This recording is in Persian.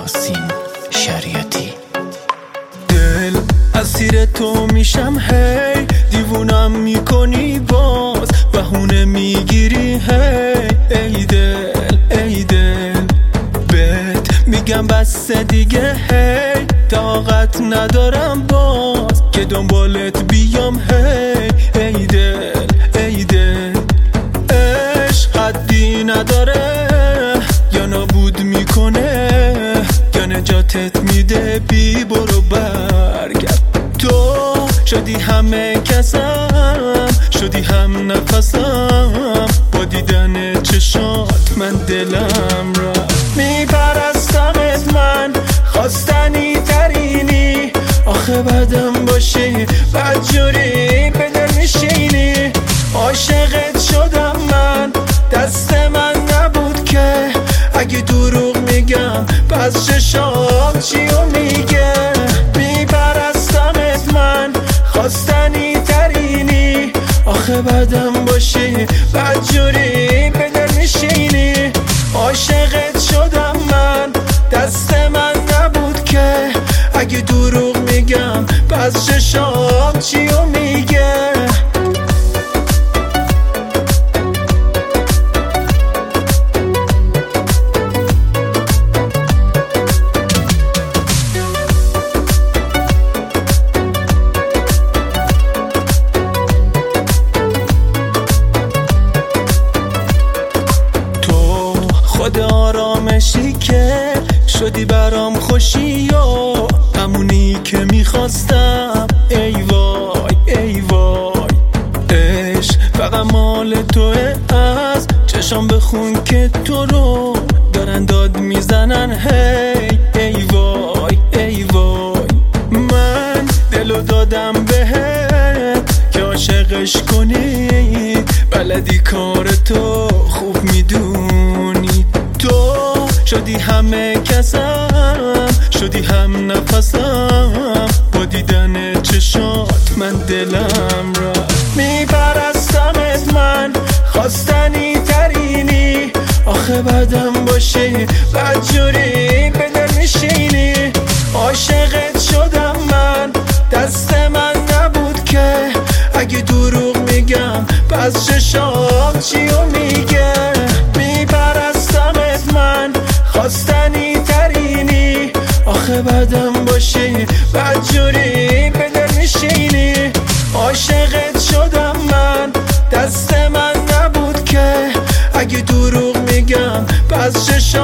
یاسین شریعتی. دل اسیر تو میشم هی، دیوونم میکنی باز، بهونه میگیری هی. ای دل ای دل بهت میگم بس دیگه هی، طاقت ندارم باز که دنبالت بیام هی. ای دل ای دل عشق حدی نداره، یا نابود میکنه یا نجاتت میده. بی برو برگرد، تو شدی همه کسم، شدی هم نفسم، با دیدن چشات من دلم را میپرستمت. من خواستنی ترینی، آخه بدم باشی بدجوری به دل میشینی. عاشقت شدم من، دست من نبود که، اگه دروغ میگم پس چشام چیو میگه. میپرستمت من خواستنی ترینی، آخه بدم باشی بدجوری به دل میشینی. عاشقت شدم من، دست من نبود که، اگه دروغ میگم پس چشام چیو میگه. خود آرامشی که شدی برام خوشی و همونی که میخواستم. ای وای ای وای عشق فقط مال توه، از چشام بخون که تو رو دارن داد میزنن هی. ای وای ای وای من دلو دادم بهت که عاشقش کنی، بلدی کار تو خوب میدونی. تو شدی همه کسم، شدی هم نفسم، با دیدن چشات من دلم را میپرستمت. من خواستنی ترینی، آخه بدم باشی بدجوری به دل میشینی. عاشقت شدم من، دست من نبود که، اگه دروغ میگم پس چشام چیو میگه. میپرستمت من خواستنی ترینی، آخه بدم باشی بدجوری به دل میشینی. عاشقت شدم من، دست من نبود که، اگه دروغ میگم پس چشام